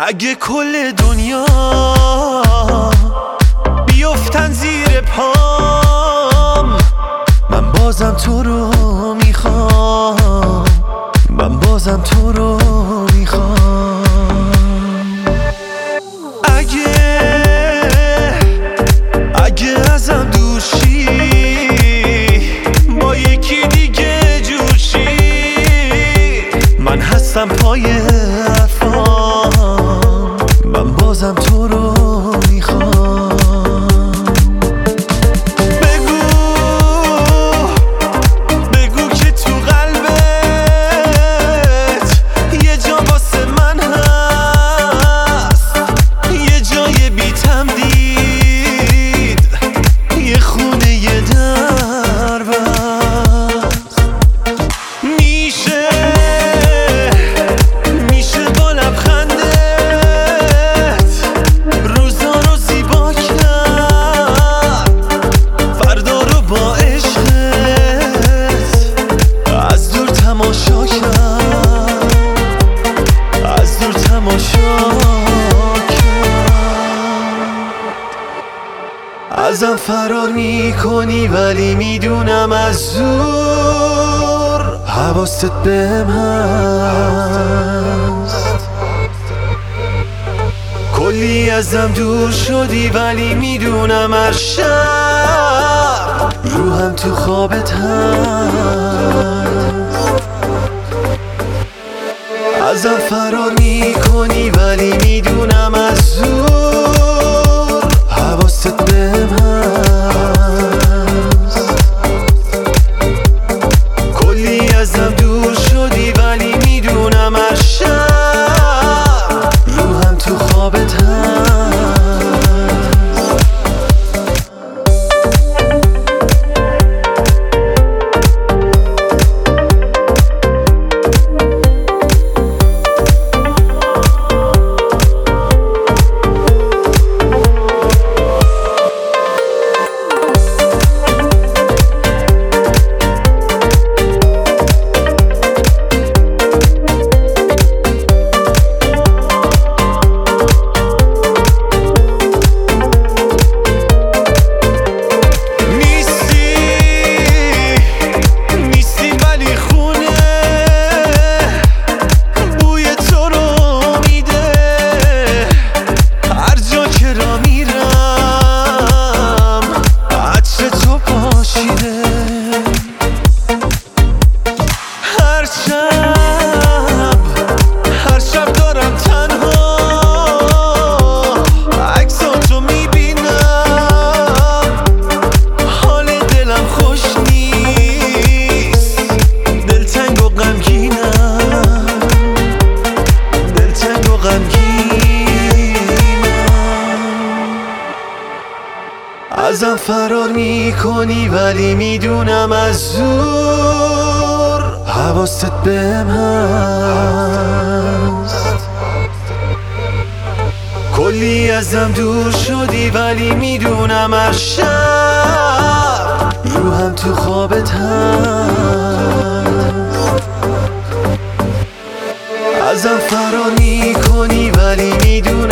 اگه کل دنیا بیفتن زیر پام، من بازم تو رو میخوام، من بازم تو رو میخوام. اگه ازم دور شی، با یکی دیگه جور شی، من هستم پای حرفام، من بازم تو رو میخوام. بگو که تو قلبت یه جا واسه من هست، یه جای بی تمدید، یه خونه یه در بست. میشه با لبخندت روزا رو زیبا کرد، فردا رو با عشقت از دور تماشا کرد، از دور تماشا کرد. ازم فرار میکنی ولی میدونم از زور حواست بهم هست. کلی ازم دور شدی ولی میدونم هر شب روحم تو خوابت هست. ازم فرار میکنی ولی میدونم از زور حواست بهم هست. کلی ازم دور شدی ولی میدونم هر شب روحم تو خوابت هست. هر شب دارم تنها عکساتو میبینم، حال دلم خوش نیست، دلتنگ و غمگینم، دلتنگ و غمگینم. ازم فرار میکنی ولی میدونم از زور حواست بهم هست. کلی ازم دور شدی ولی میدونم هر شب روحم تو خوابت هست. ازم فرار میکنی ولی میدونم